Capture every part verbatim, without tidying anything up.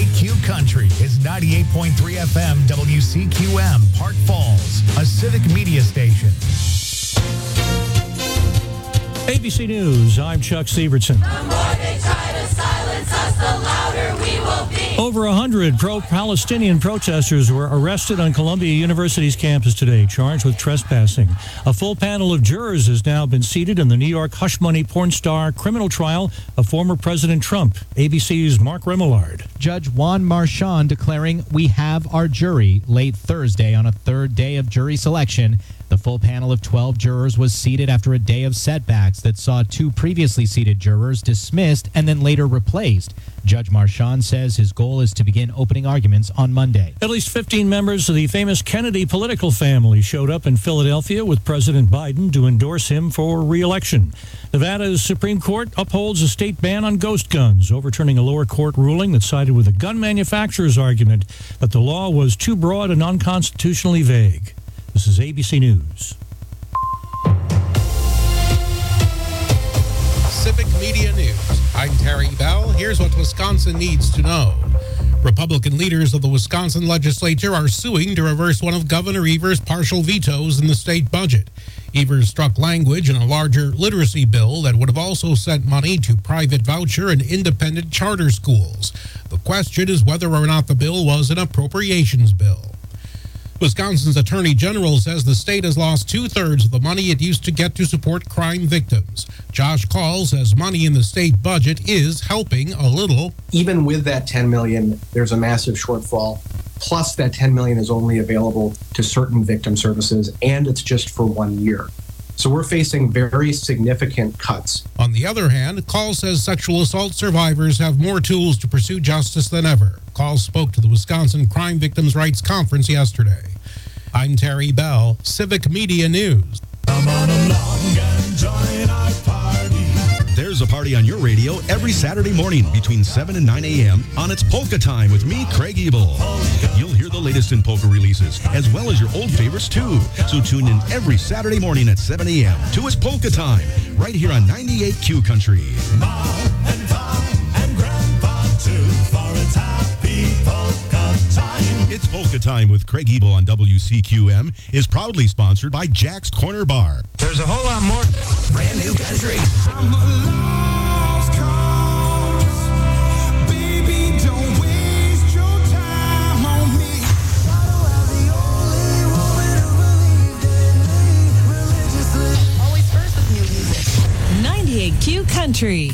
Q Country is ninety-eight point three F M W C Q M, Park Falls, a civic media station. A B C News, I'm Chuck Sievertson. The more they try to silence us, the louder we will be. Over one hundred pro-Palestinian protesters were arrested on Columbia University's campus today, charged with trespassing. A full panel of jurors has now been seated in the New York hush money porn star criminal trial of former President Trump. A B C's Mark Remillard. Judge Juan Marchand declaring we have our jury late Thursday on a third day of jury selection. The full panel of twelve jurors was seated after a day of setbacks that saw two previously seated jurors dismissed and then later replaced. Judge Marchand says his goal is to begin opening arguments on Monday. At least fifteen members of the famous Kennedy political family showed up in Philadelphia with President Biden to endorse him for re-election. Nevada's Supreme Court upholds a state ban on ghost guns, overturning a lower court ruling that sided with the gun manufacturer's argument that the law was too broad and unconstitutionally vague. This is A B C News. Civic Media News. I'm Terry Bell. Here's what Wisconsin needs to know. Republican leaders of the Wisconsin legislature are suing to reverse one of Governor Evers' partial vetoes in the state budget. Evers struck language in a larger literacy bill that would have also sent money to private voucher and independent charter schools. The question is whether or not the bill was an appropriations bill. Wisconsin's Attorney General says the state has lost two-thirds of the money it used to get to support crime victims. Josh Call says money in the state budget is helping a little. Even with that ten million dollars, there's a massive shortfall. Plus, that ten million dollars is only available to certain victim services, and it's just for one year. So we're facing very significant cuts. On the other hand, Call says sexual assault survivors have more tools to pursue justice than ever. Call spoke to the Wisconsin Crime Victims' Rights Conference yesterday. I'm Terry Bell, Civic Media News. Come on along and join our party. There's a party on your radio every Saturday morning between seven and nine a.m. on It's Polka Time with me, Craig Ebel. You'll hear the latest in polka releases, as well as your old favorites, too. So tune in every Saturday morning at seven a.m. to It's Polka Time, right here on ninety-eight Q Country. Mom and Pop and Grandpa, too, for it's happy polka time. It's Polka Time with Craig Ebel on W C Q M is proudly sponsored by Jack's Corner Bar. There's a whole lot more. Brand new country. I'm a lost cause. Baby, don't waste your time on me. Always first with new music. ninety-eight Q Country.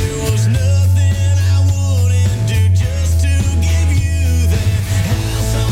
Some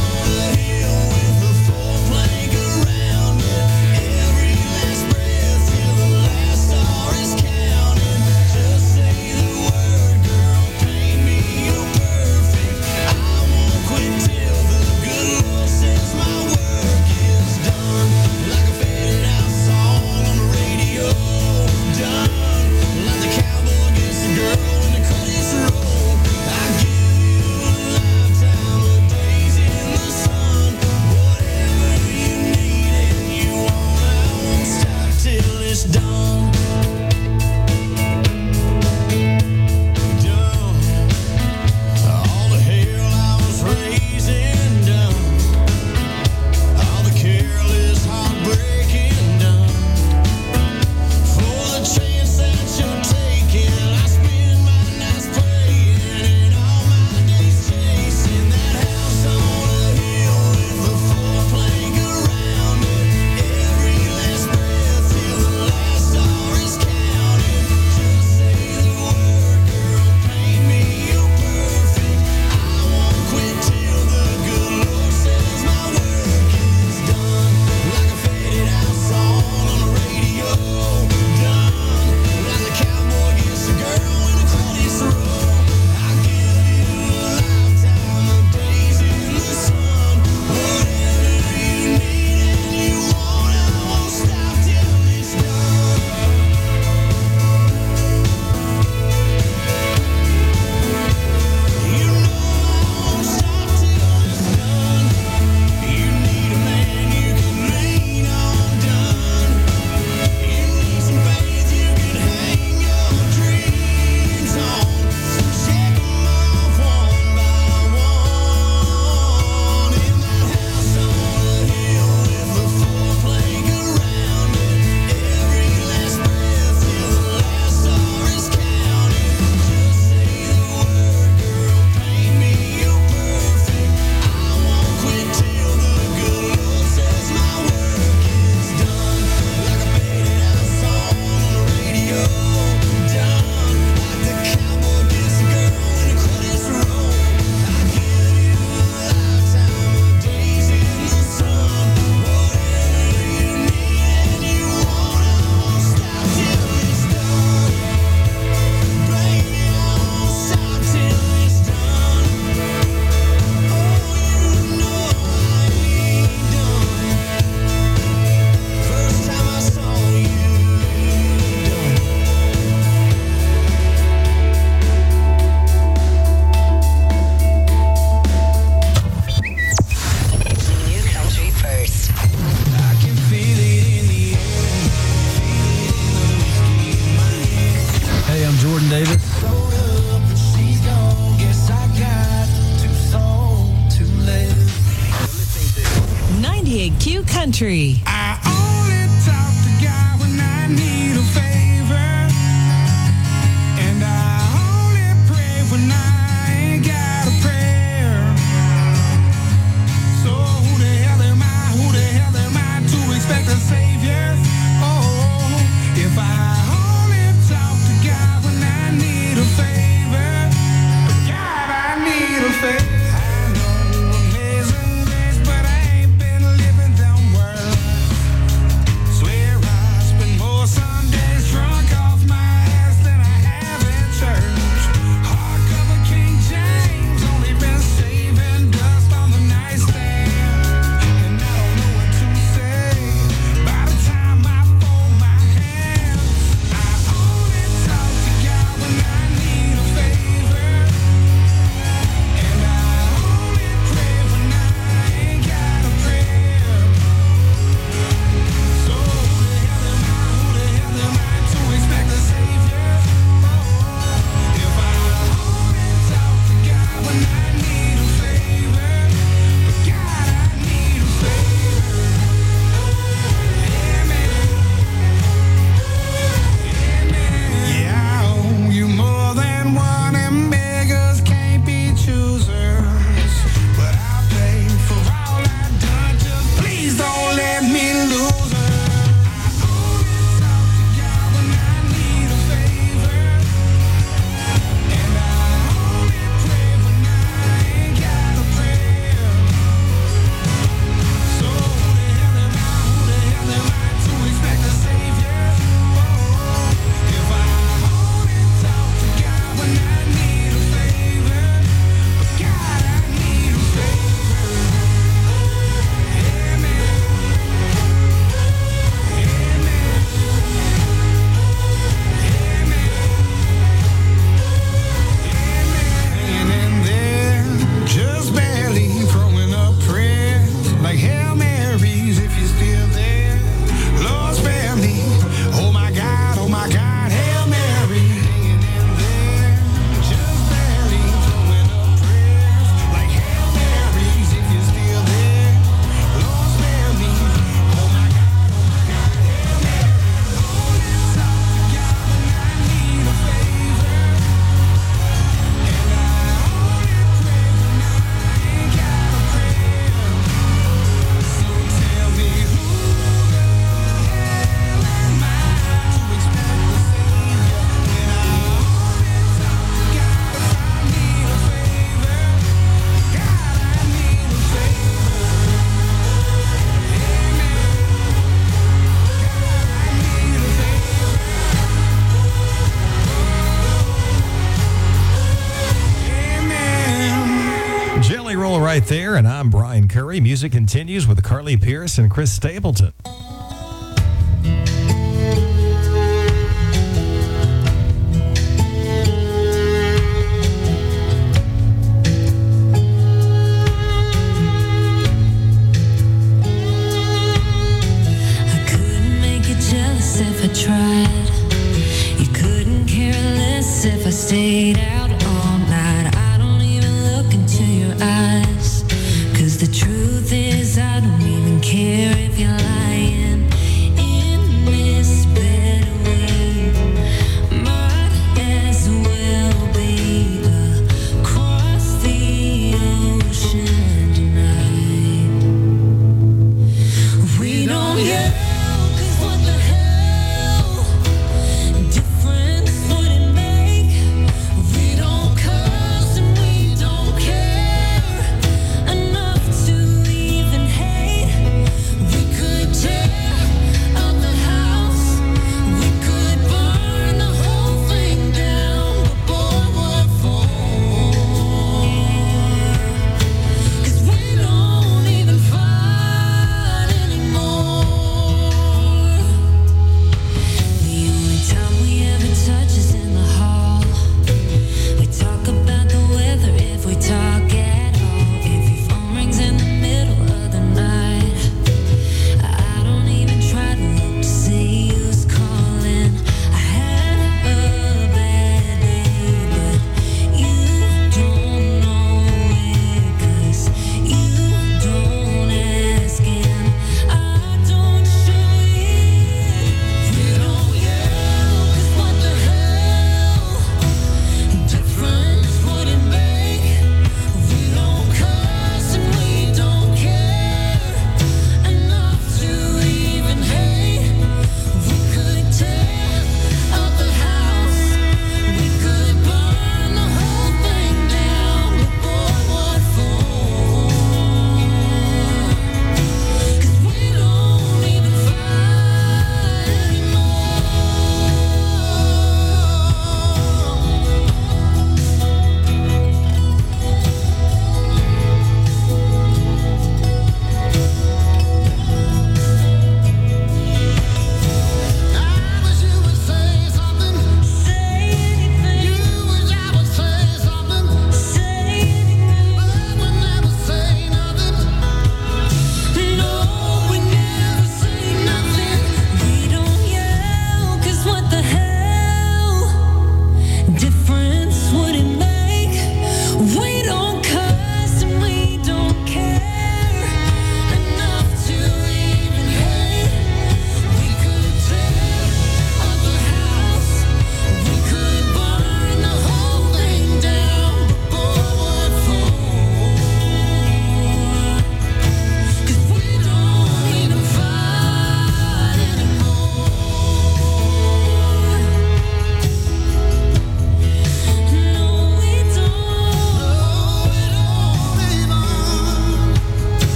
Country. I only talk to God when I need a favor, and I only pray when I ain't got a prayer. So who the hell am I? Who the hell am I to expect a savior? Oh, if I only talk to God when I need a favor, God, I need a favor. I know amazing grace, but I ain't been living them words. Swear I spend more Sundays drunk off my ass than I have in church. Hardcover King James, only been saving dust on the nightstand, and I don't know what to say by the time I fold my hands. I only talk to God when I need a favor, and I only pray when I ain't got a prayer. So who the hell am I? Who the hell am I to expect a savior? Oh, if I only talk to God when I need a favor, God, I need a favor. Yeah, I owe you more than one, and beggars can't be choosers. But I pay for all I've done, just please don't let me lose her. I only talk to God when I need a favor, and I only pray when I ain't got a prayer. So who the hell am I? Who the hell am I to expect a savior? Oh, if I only talk to God when I need a favor, God, I need a favor. Amen. Amen. And then just barely throwing up prayers like Hail Marys if you're still there. Lord, spare me. Oh my God, oh my God, Hail Mary. Hanging in there, just barely throwing up prayers like Hail Marys if you're still there. Lord, spare me. Oh my God, oh my God, Hail Mary. Only talk to God when I need a favor, and I only pray when I ain't got a prayer. So tell me who the hell am I to expect a savior when I only talk to God if I need a favor? God, I need a favor. Amen. God, I need a favor. Amen. Jelly Roll right there, and I'm Brian Curry. Music continues with Carly Pierce and Chris Stapleton. I couldn't make you jealous if I tried. You couldn't care less if I stayed out all night. I don't even look into your eyes, 'cause the truth is I don't even care if you're lying in this bed we might as well be across the ocean tonight. We don't yell, 'cause what the hell difference would it make? We don't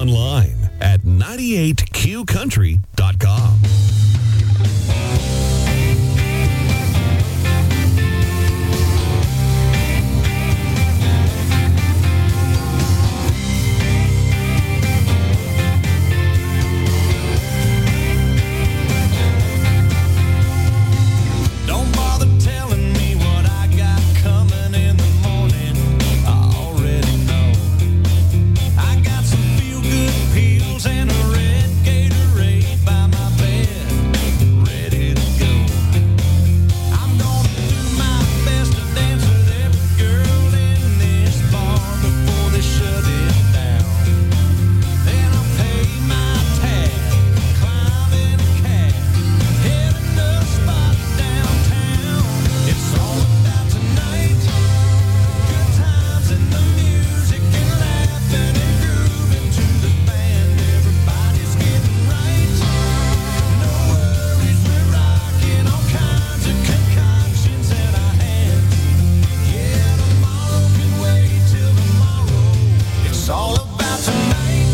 online at ninety-eight q country dot com. Don't bother telling me what I got coming in the morning. I already know. I got some feel-good pills and a red Gatorade by my bed, ready to go. I'm gonna do my best to dance with every girl in this bar before they shut it down. Then I'll pay my tab, climb in a cab, hit another spot downtown. It's all about tonight. Good times and the music and laughing and grooving to the band. Everybody's getting right. No worries, we're rocking all kinds of concoctions in our hands. Yeah, tomorrow can wait till tomorrow. It's all about tonight.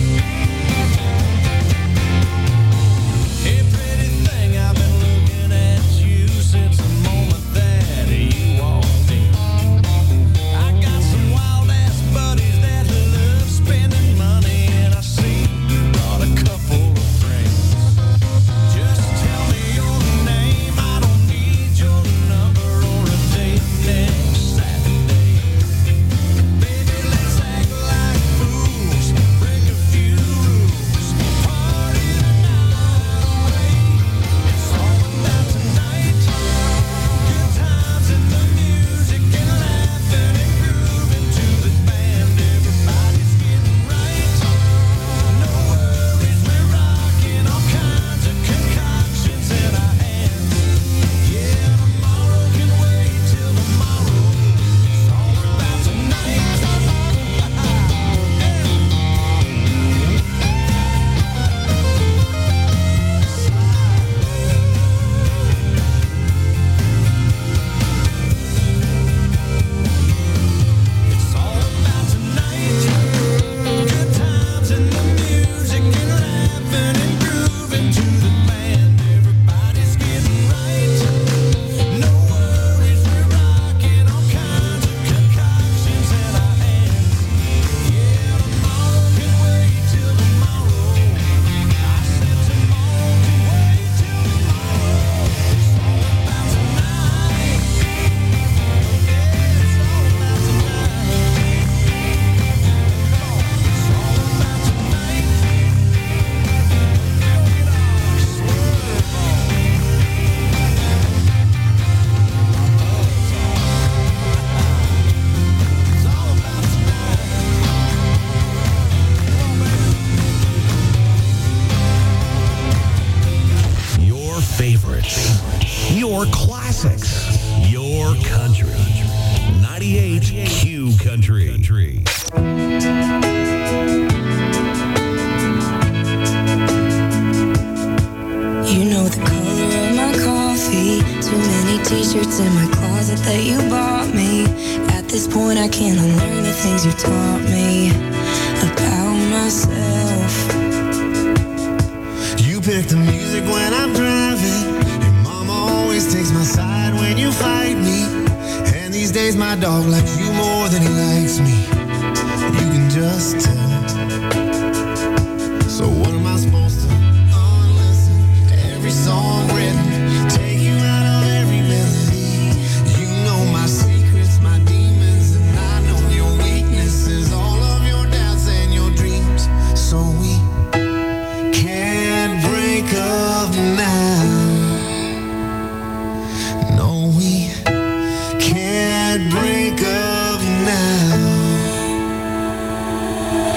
Hey, pretty thing, I've been looking at you since the moment that you walked in. I got some wild-ass buddies that love spending money, and I see you brought a couple of friends. Just tell me your name, I don't need your number or a date next Saturday. Baby, let's act like fools, break a few rules, party the night away. It's all about tonight. Good times and the music and laughing and grooving to the band. Everybody's getting right. No worries, we're rocking all kinds of concoctions in our hands. Yeah, tomorrow can wait till tomorrow. It's all about tonight. It's all about tonight. Good times and the music and laughing and grooving to the band. Everybody's getting right. No worries, we're rocking all kinds of concoctions in our hands. Yeah, tomorrow can wait till tomorrow. I said tomorrow can wait till tomorrow. It's all about tonight. Yeah, it's all about tonight. It's all about tonight. Feel it all, swerve on. It's all about tonight. Your favorites, your classics, your country. ninety-eight Q Country. You know the color of my coffee. Too many t-shirts in my closet that you bought me. At this point I can't unlearn the things you taught me about myself. You pick the music when I'm driving. Your mama always takes my side when you fight me. And these days my dog likes you more than he likes me. You can just tell. So what am I supposed to unlisten to every song written? Take you out of every melody. You know my secrets, my demons, and I know your weaknesses. All of your doubts and your dreams. So we can't break up now. No, we can't break up now.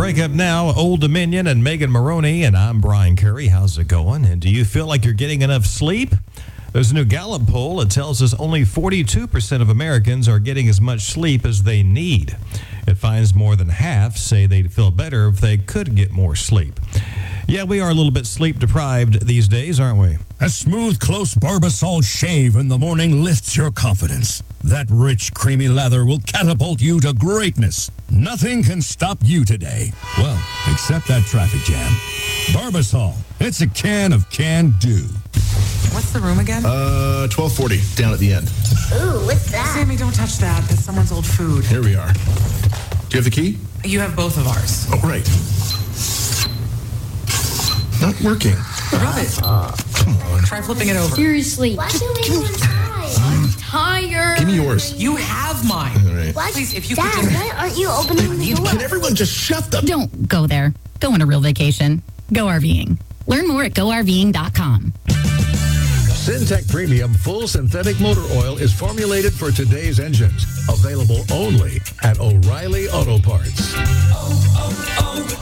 breakup now. Old Dominion and Megan Maroney, and I'm Brian Curry. How's it going? And do you feel like you're getting enough sleep? There's a new Gallup poll that tells us only forty-two percent of Americans are getting as much sleep as they need. It finds more than half say they'd feel better if they could get more sleep. Yeah, we are a little bit sleep deprived these days, aren't we? A smooth, close Barbasol shave in the morning lifts your confidence. That rich, creamy lather will catapult you to greatness. Nothing can stop you today. Well, except that traffic jam. Barbasol. It's a can of can-do. What's the room again? Uh, twelve forty, down at the end. Ooh, what's that? Sammy, don't touch that. That's someone's old food. Here we are. Do you have the key? You have both of ours. Oh, right. Not working. Rub it. Uh, come on. Try flipping it over. Seriously. Why do we want ties? I'm tired. Give me yours. You have mine. All right. What? Please, if you Dad, could just... why aren't you opening the door? Can everyone just shut the... Don't go there. Go on a real vacation. Go RVing. Learn more at go R V ing dot com. Syntec Premium Full Synthetic Motor Oil is formulated for today's engines. Available only at O'Reilly Auto Parts. Oh,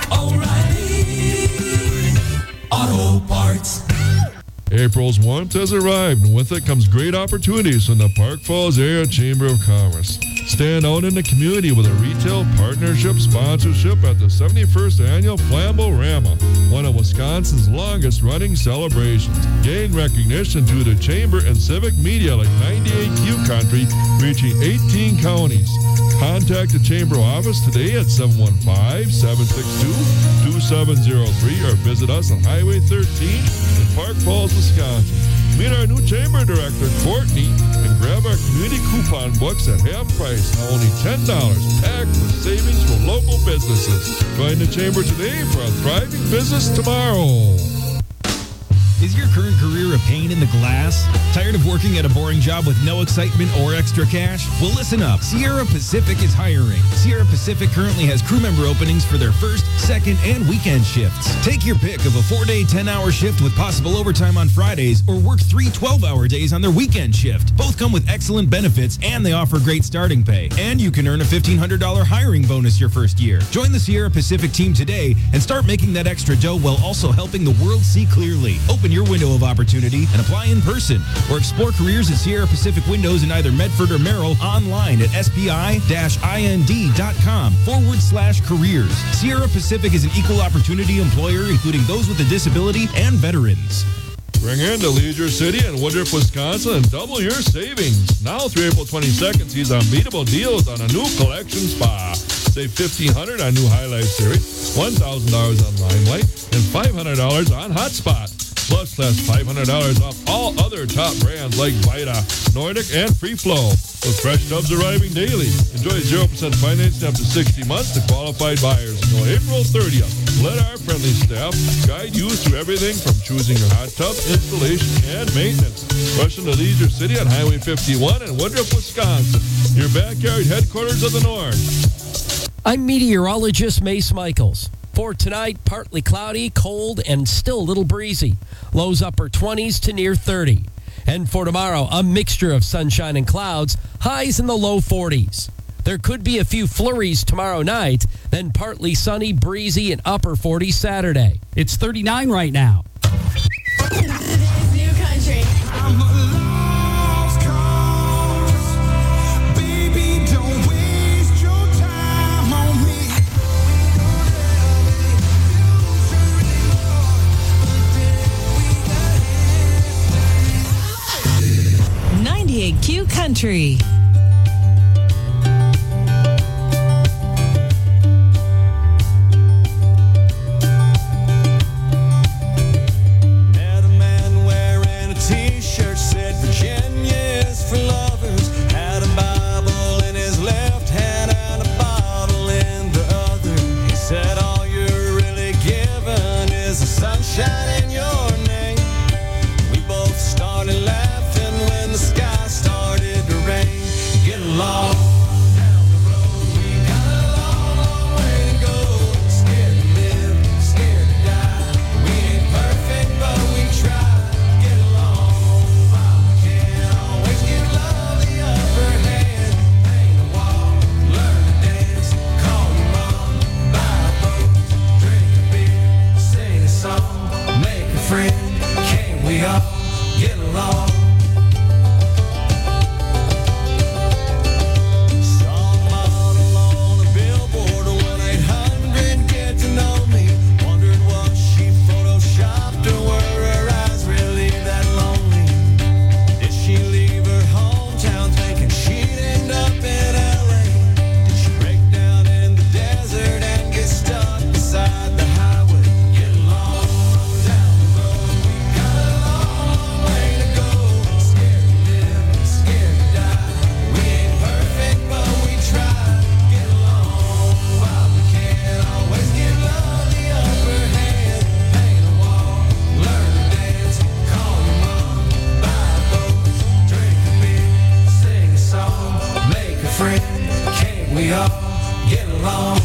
oh, oh, O'Reilly Auto Parts. April's warmth has arrived, and with it comes great opportunities from the Park Falls Area Chamber of Commerce. Stand out in the community with a retail partnership sponsorship at the seventy-first Annual Flambo-Rama, one of Wisconsin's longest-running celebrations. Gain recognition to the Chamber and civic media like ninety-eight Q Country, reaching eighteen counties. Contact the Chamber office today at seven one five, seven six two, two seven zero three or visit us on Highway thirteen in Park Falls, Wisconsin. Meet our new Chamber Director, Courtney, and grab our community coupon books at half price, now only ten dollars, packed with savings for local businesses. Join the Chamber today for a thriving business tomorrow. Is your current career a pain in the glass? Tired of working at a boring job with no excitement or extra cash? Well, listen up. Sierra Pacific is hiring. Sierra Pacific currently has crew member openings for their first, second, and weekend shifts. Take your pick of a four-day, ten-hour shift with possible overtime on Fridays, or work three twelve-hour days on their weekend shift. Both come with excellent benefits, and they offer great starting pay. And you can earn a fifteen hundred dollars hiring bonus your first year. Join the Sierra Pacific team today and start making that extra dough while also helping the world see clearly. Open your window of opportunity and apply in person, or explore careers at Sierra Pacific Windows in either Medford or Merrill online at spi-ind.com forward slash careers. Sierra Pacific is an equal opportunity employer, including those with a disability and veterans. Bring in to Leisure City and Woodruff, Wisconsin, and double your savings. Now through April twenty-second, sees unbeatable deals on a new collection spa. Save fifteen hundred dollars on new Highlight Series, one thousand dollars on Limelight, and five hundred dollars on Hotspot. Plus, that's five hundred dollars off all other top brands like Vita, Nordic, and Free Flow. With fresh tubs arriving daily. Enjoy zero percent financing up to sixty months to qualified buyers until April thirtieth. Let our friendly staff guide you through everything from choosing your hot tub, installation, and maintenance. Rush into Leisure City on Highway fifty-one in Woodruff, Wisconsin, your backyard headquarters of the North. I'm meteorologist Mace Michaels. For tonight, partly cloudy, cold, and still a little breezy. Lows upper twenties to near thirty. And for tomorrow, a mixture of sunshine and clouds, highs in the low forties. There could be a few flurries tomorrow night, then partly sunny, breezy, and upper forties Saturday. It's thirty-nine right now. New country. I'm a lost cause. Baby, don't waste your time on me. ninety-eight Q Country. Met a man wearing a t-shirt said Virginia is for lovers. Had a Bible in his left hand and a bottle in the other. He said all you're really given is the sunshine in your name. We both started laughing when the sky started to rain. friend, can't we all get along? Some model on a billboard, one eight hundred, get to know me. Wondered was she photoshopped or were her eyes really that lonely? Did she leave her hometown thinking she'd end up in L A? Did she break down in the desert and get stuck beside the highway? Get along down the road, we got a long way to go. Scared to live, scared to die. We ain't perfect, but we try. Get along while we can. Always give love the upper hand. Paint a wall, learn to dance. Call your mom, buy a boat, drink a beer, sing a song, make a friend. Can't we all get along?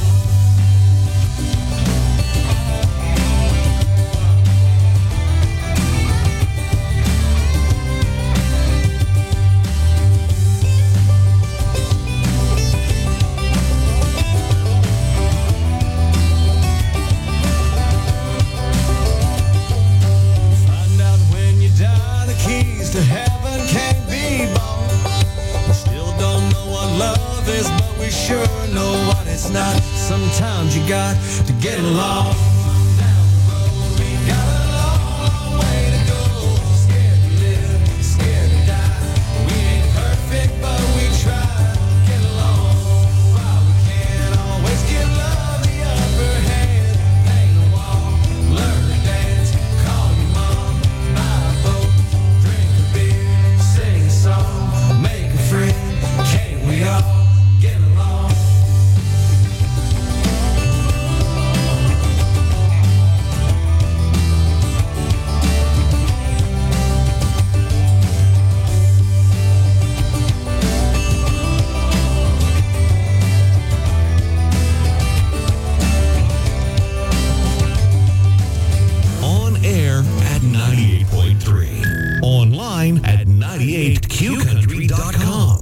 Find out when you die, the keys to heaven can't be bought. We still don't know what love is, but we sure know what it's not. Sometimes you got to get along. Down the road, we got a long, long way to go. Scared to live, scared to die. We ain't perfect, but we try. Get along while we can. Always give love the upper hand. Paint a wall, learn to dance. Call your mom, buy a boat, drink a beer, sing a song, make a friend. Can't we all get along? On air at ninety-eight point three. Online at ninety-eight q country dot com.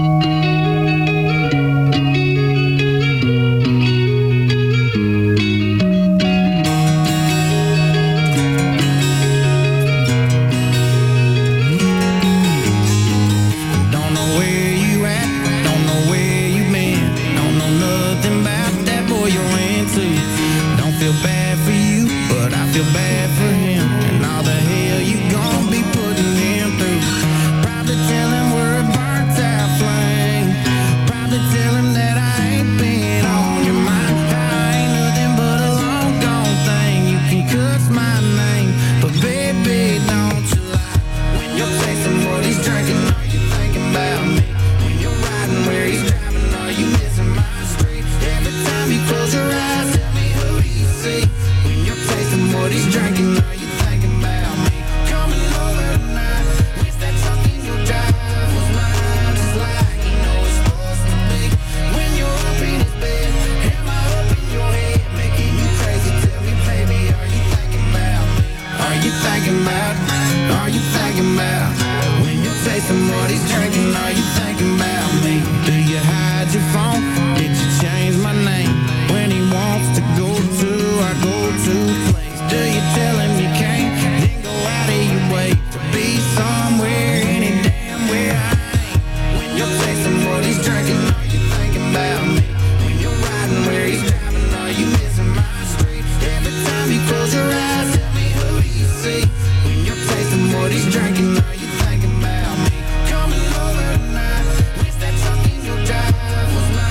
Don't know where you at, don't know where you been, don't know nothing about that boy you're into. Don't feel bad for you, but I feel bad for him, and all the hell you gon' be putting him through. Probably tell him we're a burnt out flame. Probably tell him that I ain't been on your mind. I ain't nothing but a long gone thing. You can cuss my name, but baby, don't you lie. When you're tasting what he's drinking, are you thinking about me? When you're riding where he's driving, are you missing my street? Every time you close your eyes, tell me who do you see? When you're tasting what he's drinking, are you thinking about me? Coming over tonight, wish that truck in your drive was mine, just like you know it's supposed to be. When you're up in his bed, am I up in your head, making you crazy? Tell me, baby, are you thinking about me? Are you thinking about? Are you thinking about? When you're tasting what he's drinking, are you thinking about me? Do you hide your phone? Did you change my name? When he wants to go to our go-to place, do you tell him you can't? Then go out of your way to be somewhere, any damn where I ain't. When you're tasting what he's drinking, are you thinking about me? When you're riding where he's driving, are you missing my street? Every time you close your eyes, tell me who do you see? When you're tasting what he's drinking, are you thinking about me? Coming over tonight, wish that truck in your drive was mine.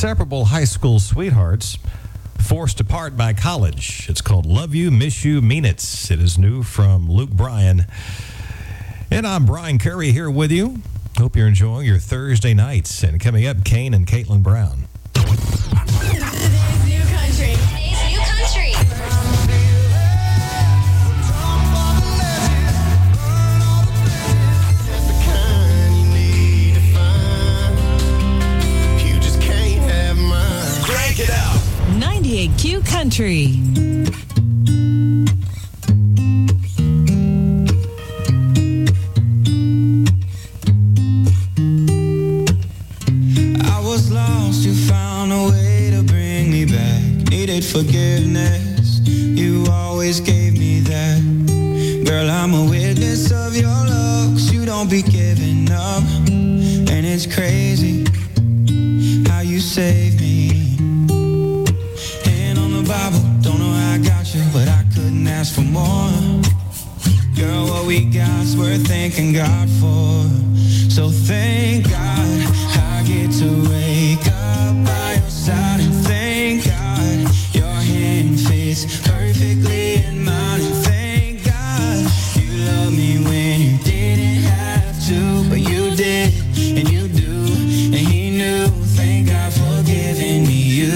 inseparable high school sweethearts forced apart by college. It's called Love You, Miss You, Mean It. It is new from Luke Bryan. And I'm Brian Curry here with you. Hope you're enjoying your Thursday nights. And coming up, Kane and Caitlin Brown. Today's new country. Today's new country. Crank it out. ninety-eight Q Country. I was lost, you found a way to bring me back. Needed forgiveness, you always gave me that. Girl, I'm a witness of your love, 'cause you don't be giving up. And it's crazy how you saved me. Hand on the Bible, don't know how I got you, but I couldn't ask for more. Girl, what we got's worth thanking God for. So thank God I get to wake up by your side, and thank God your hand fits perfectly in mine, and thank God you love me when you didn't have to, but you did, and you do, and he knew. Thank God for giving me you.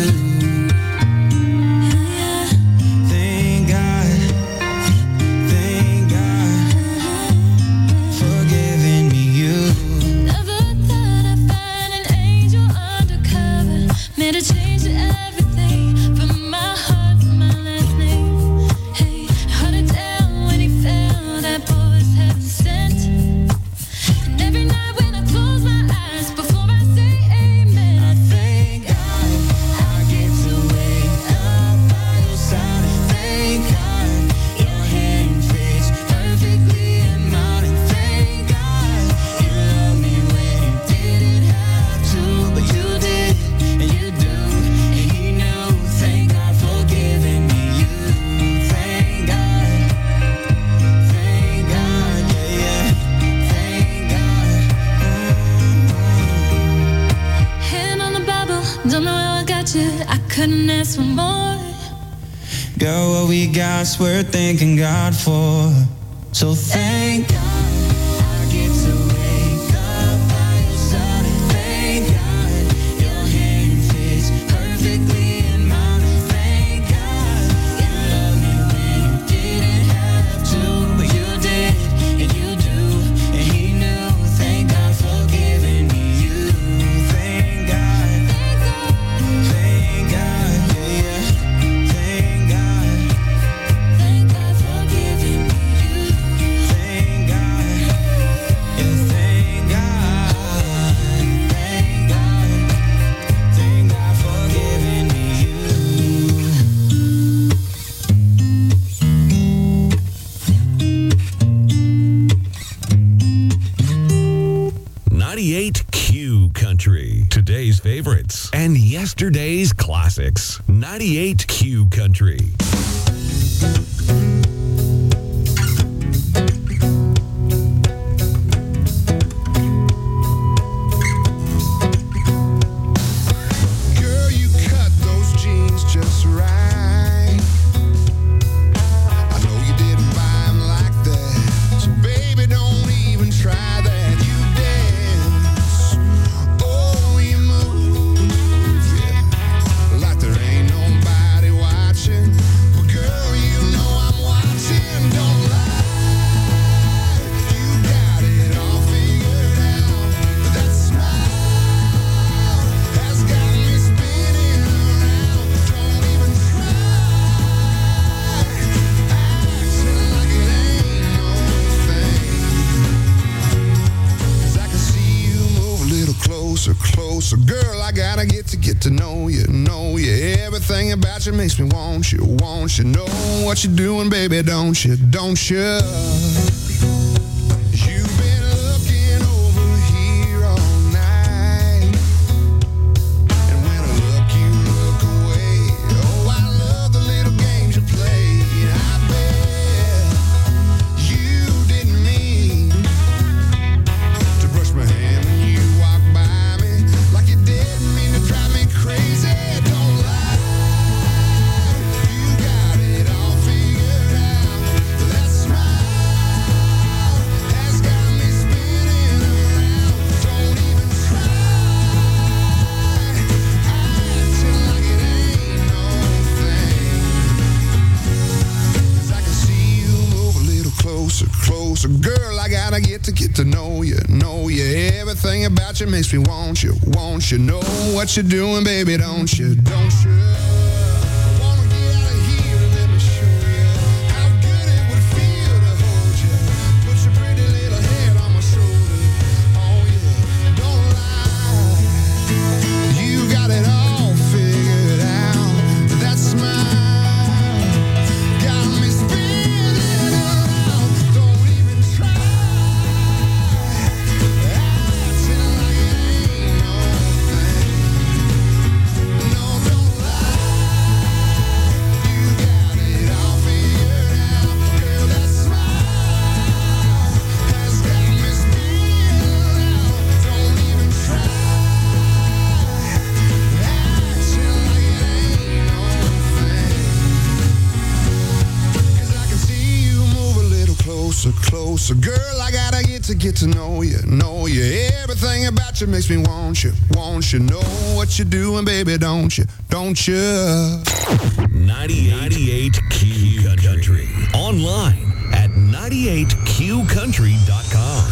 Thank God, thank God for giving me you. Never thought I'd find an angel undercover. Made a change to everything from my heart to my last name. Hey, heard it down when he fell. That boy was heaven sent. And every night when I close my eyes before I say amen, I thank God I get to wake up by your side, and thank God your hand fits perfectly in mine, and thank God you love me when you didn't have to, but you did, and you do, and he knew. Thank God for giving me you. Thank God, thank God, yeah, yeah, thank God. hand on the Bible, don't know how I got you. I couldn't ask for more. Girl, what we got's worth thanking God for. So thank God I get to wake up by your side, and thank God your hand fits perfectly in mine, and thank God you love me when you didn't have to, but you did, and you do, and he knew. Thank God for giving me you. Thank God, thank God, yeah, yeah. Thank God, Thank God for giving me you. thank God, yeah, thank God, thank God, thank God for giving me ninety-eight Q Country. Today's favorites and yesterday's classics. ninety-eight Q Country. Girl, you cut those jeans just right. I know you didn't buy them like that, so baby, don't even try that. You dance, oh, you move, yeah, like there ain't nobody watching. Well, girl, you know I'm watching. Don't lie, you got it all figured out. That smile has got me spinning around. Don't even try acting like it ain't no thing. 'Cause I can see you move a little closer, closer. Girl, I gotta get to get to know you, know you. Everything about you makes me want you, want you. Know what you're doing, baby, don't you, don't you? You've been looking over here all night, and when I look, you look away. Oh, I love the little games you play. I bet you didn't mean to brush my hand when you walked by me, like you didn't mean to drive me crazy. to get to know you, know you. Everything about you makes me want you, want you. Know what you're doing, baby, don't you, don't you? So girl, I gotta get to get to know you, know you. Everything about you makes me want you, want you. Know what you're doing, baby, don't you, don't you? ninety-eight Q Country. Online at ninety-eight Q country dot com.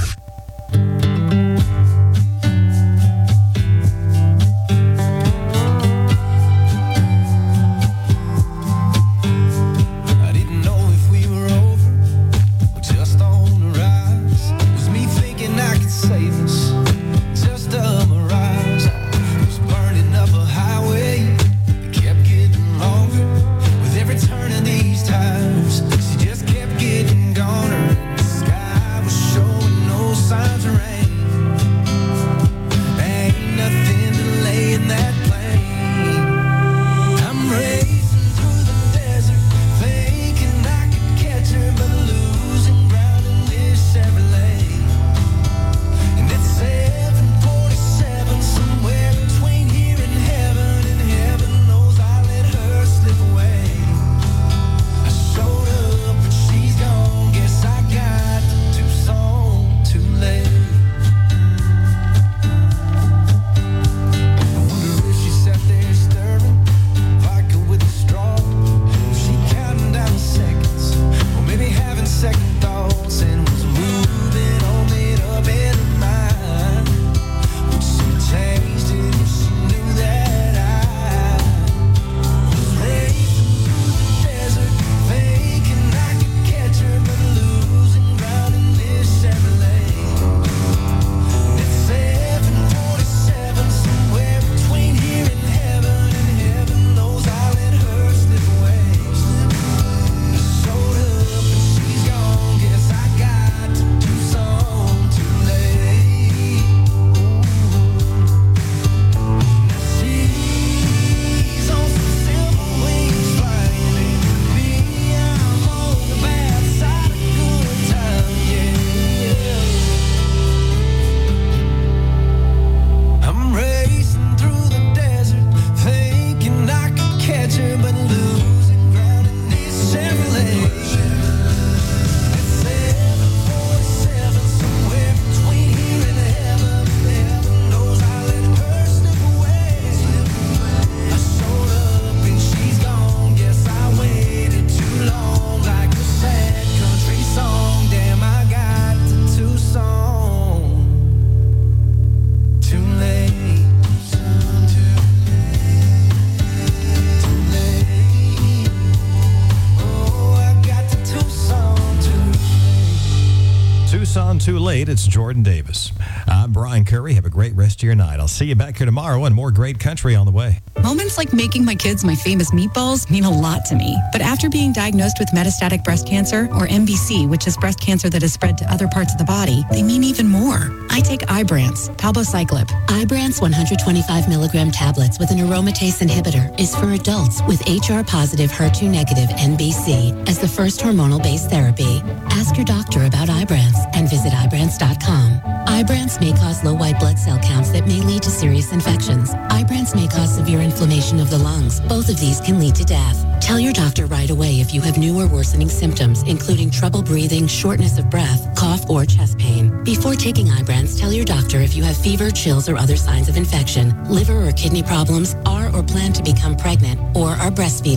Too late. It's Jordan Davis. I'm Brian Curry. Have a great rest of your night. I'll see you back here tomorrow and more great country on the way. Moments like making my kids my famous meatballs mean a lot to me. But after being diagnosed with metastatic breast cancer, or M B C, which is breast cancer that has spread to other parts of the body, they mean even more. I take Ibrance, palbociclib. Ibrance one hundred twenty-five milligram tablets with an aromatase inhibitor is for adults with H R-positive, H E R two negative M B C as the first hormonal-based therapy. Ask your doctor about Ibrance and visit Ibrance dot com. Ibrance may cause low white blood cell counts that may lead to serious infections. Ibrance may cause severe inflammation of the lungs. Both of these can lead to death. Tell your doctor right away if you have new or worsening symptoms, including trouble breathing, shortness of breath, cough, or chest pain. Before taking Ibrance, tell your doctor if you have fever, chills, or other signs of infection, liver or kidney problems, are or plan to become pregnant, or are breastfeeding.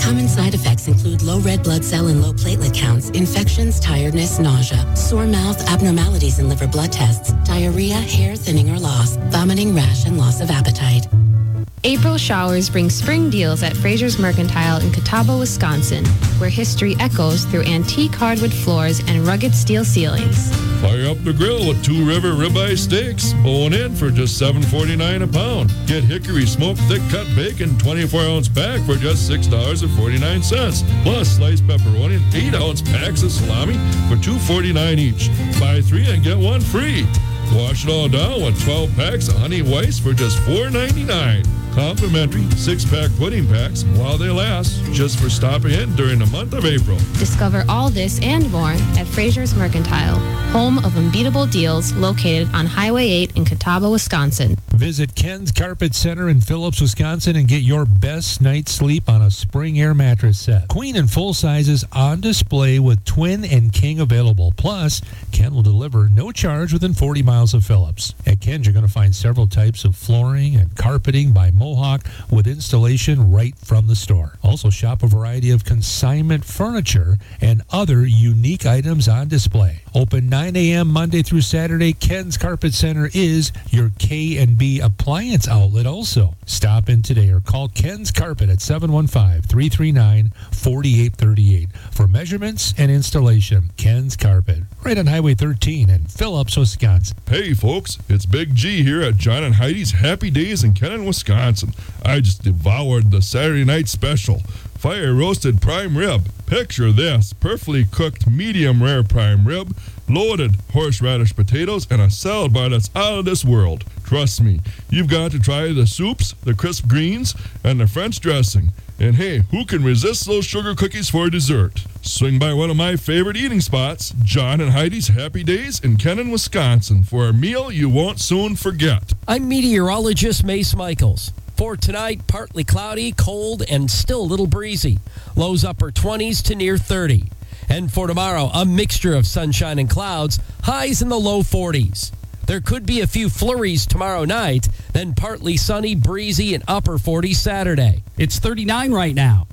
Common side effects include low red blood cell and low platelet counts, infections, tiredness, nausea, sore mouth, abnormalities in liver blood tests, diarrhea, hair thinning or loss, vomiting, rash, and loss of appetite. April showers bring spring deals at Fraser's Mercantile in Catawba, Wisconsin, where history echoes through antique hardwood floors and rugged steel ceilings. Fire up the grill with Two River ribeye steaks, bone in for just seven forty-nine a pound. Get Hickory smoked thick cut bacon, twenty-four ounce pack for just six dollars and forty-nine cents. Plus sliced pepperoni and eight ounce packs of salami for two forty-nine each. Buy three and get one free. Wash it all down with twelve packs of Honey Weiss for just four ninety-nine. Complimentary six-pack pudding packs while they last, just for stopping in during the month of April. Discover all this and more at Fraser's Mercantile, home of unbeatable deals located on Highway eight in Catawba, Wisconsin. Visit Ken's Carpet Center in Phillips, Wisconsin and get your best night's sleep on a Spring Air mattress set. Queen and full sizes on display with twin and king available. Plus, Ken will deliver no charge within forty miles of Phillips. At Ken's, you're going to find several types of flooring and carpeting by Mohawk with installation right from the store. Also, shop a variety of consignment furniture and other unique items on display. Open nine a.m. Monday through Saturday, Ken's Carpet Center is your K and B appliance outlet also. Stop in today or call Ken's Carpet at seven one five, three three nine, four eight three eight for measurements and installation. Ken's Carpet, right on Highway thirteen in Phillips, Wisconsin. Hey folks, it's Big G here at John and Heidi's Happy Days in Kennon, Wisconsin. I just devoured the Saturday night special. Fire roasted prime rib. Picture this, perfectly cooked medium rare prime rib, loaded horseradish potatoes, and a salad bar that's out of this world. Trust me, you've got to try the soups, the crisp greens, and the French dressing. And hey, who can resist those sugar cookies for dessert? Swing by one of my favorite eating spots, John and Heidi's Happy Days in Kennon, Wisconsin, for a meal you won't soon forget. I'm meteorologist Mace Michaels. For tonight, partly cloudy, cold, and still a little breezy. Lows upper twenties to near thirty. And for tomorrow, a mixture of sunshine and clouds, highs in the low forties. There could be a few flurries tomorrow night, then partly sunny, breezy, and upper forties Saturday. It's thirty-nine right now.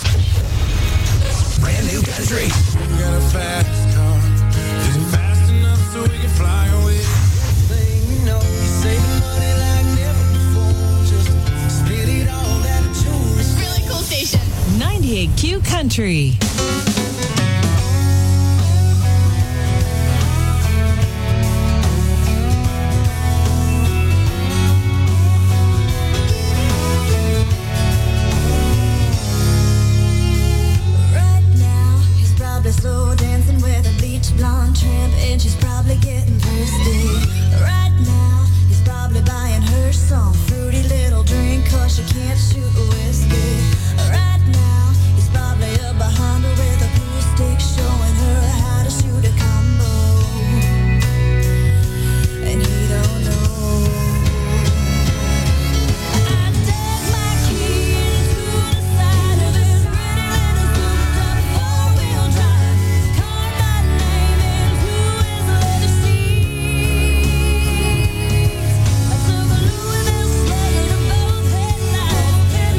Brand new country. We got a fast car. Is it fast enough so we can fly away? Thing you know, you save money like never before. Just spit it all that tune. It's a really cool station. ninety-eight Q Country. Slow dancing with a bleach blonde tramp, and she's probably getting thirsty. Right now, he's probably buying her some fruity little drink, cause she can't shoot whiskey. Right now, he's probably up behind her with a pool stick, showing her how to shoot a combo. And he don't know. I dug my key into the side of his pretty little souped up four-wheel drive. Headlights,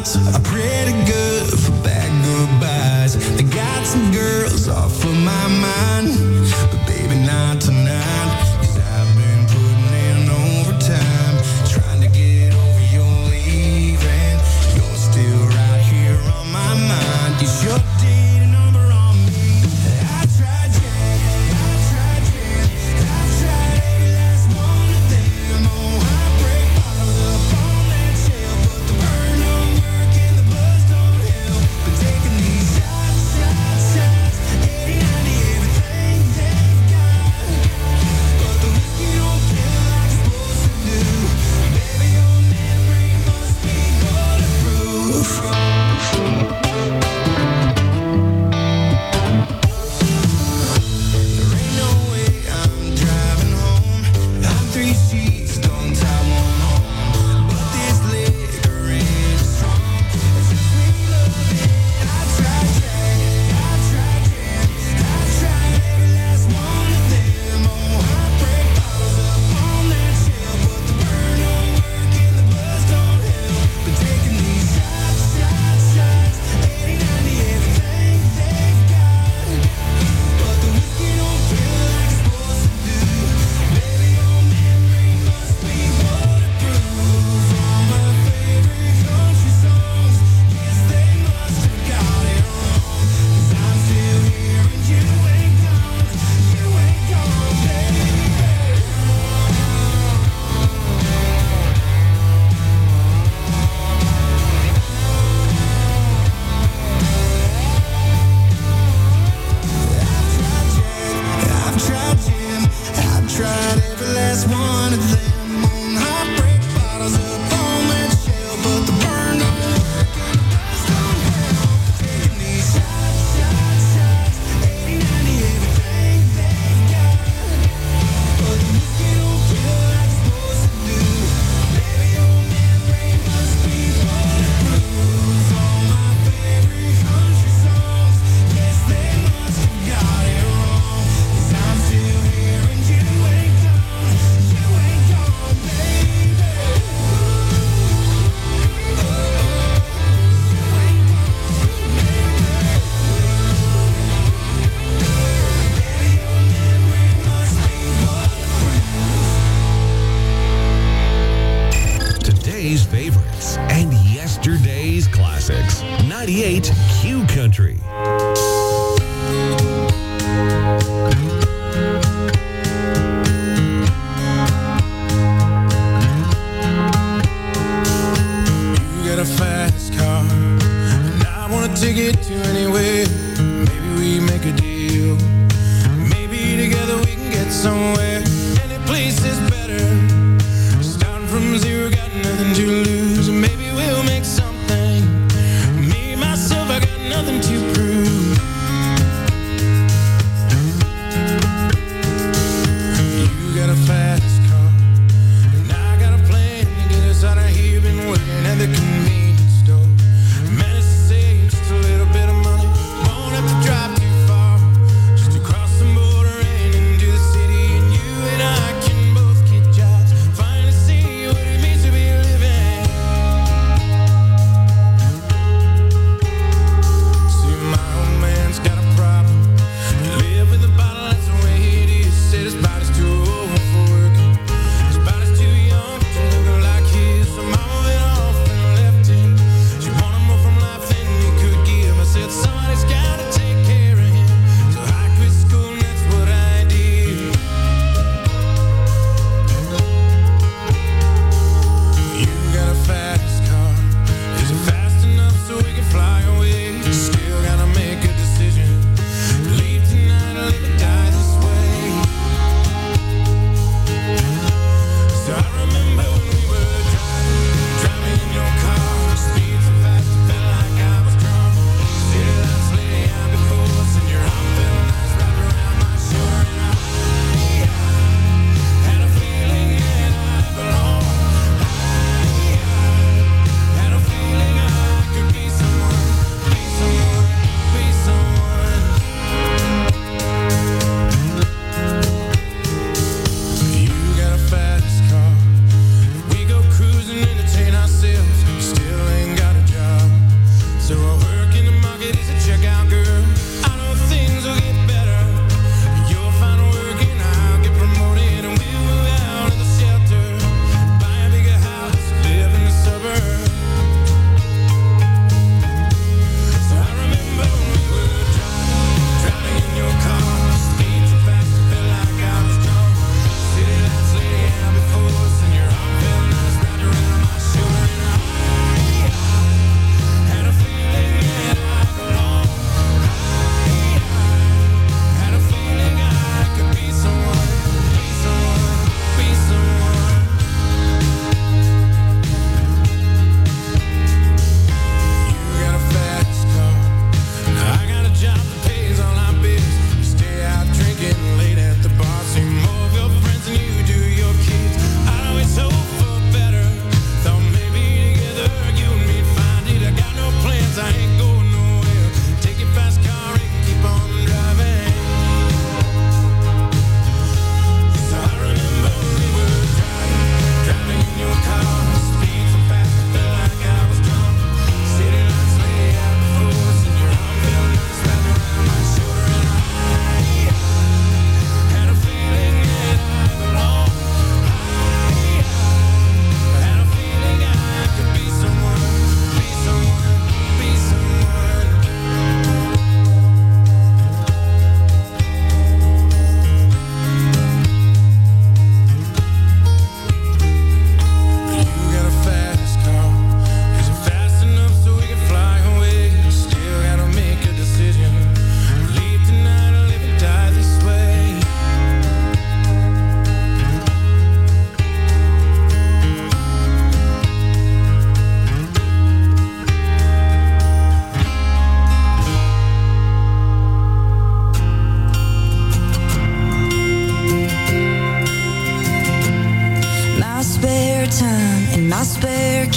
nights are pretty good for bad goodbyes. They got some girls off of my mind, but baby, not tonight. 'Cause I've been putting in overtime, trying to get over your leaving. You're still right here on my mind. You sure did a number on me. I tried, yeah, I tried, yeah, I tried every last one of them. Oh, heartbreak bottles up on that shelf, but the burn don't work and the buzz don't help. But taking these shots, shots, shots, eighty, ninety, everything they've got. But the whiskey don't kill like it's supposed to do. Baby, your memory must be bulletproof. There ain't no way I'm driving home. I'm three sheets, don't tie one on. But this liquor ain't strong. It's just sweet loving. I tried, yeah, I tried, yeah, I tried every last one of them. Oh, heartbreak bottles up on that shelf, but the burn don't work and the buzz don't help. But taking these shots, shots, shots, eighty, ninety, everything they've got. But the whiskey don't kill like it's supposed to do. Baby, your memory must be bulletproof. All my favorite country songs, yes, they must have got it wrong. 'Cause I'm still here and you ain't gone, you ain't gone, baby. I've tried, Jim, I've tried every last one of them. On heartbreak bottles up on that shelf, but the burn don't work and the buzz don't help. Taking these shots, shots, shots, eighty, ninety, everything they've got. But the whiskey don't kill like it's supposed to do. Baby, your memory must be bulletproof. All my favorite country songs, yes, they must have got it wrong. 'Cause I'm still here and you ain't gone, you ain't gone, baby. Today's favorites and yesterday's classics. ninety-eight Q Country. You got a fast car, and I want to take it to anywhere. Maybe we make a deal. Maybe together we can get somewhere. Any place is better. Starting from zero, got nothing to lose. And maybe we'll make something. Me, myself, I got nothing to prove. You got a fast car, and I got a plan to get us out of here. Been working at the convenience store. Managed to save just a little bit of money. Won't have to drive too far just to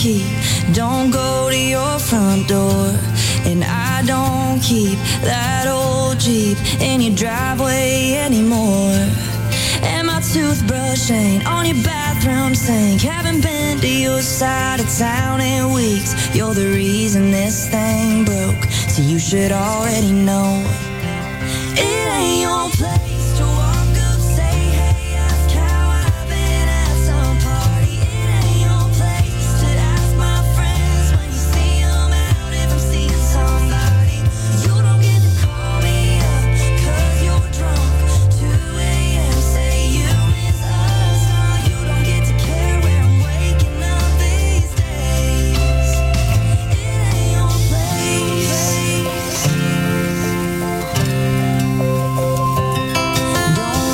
keep, don't go to your front door. And I don't keep that old Jeep in your driveway anymore. And my toothbrush ain't on your bathroom sink. Haven't been to your side of town in weeks. You're the reason this thing broke, so you should already know it ain't your place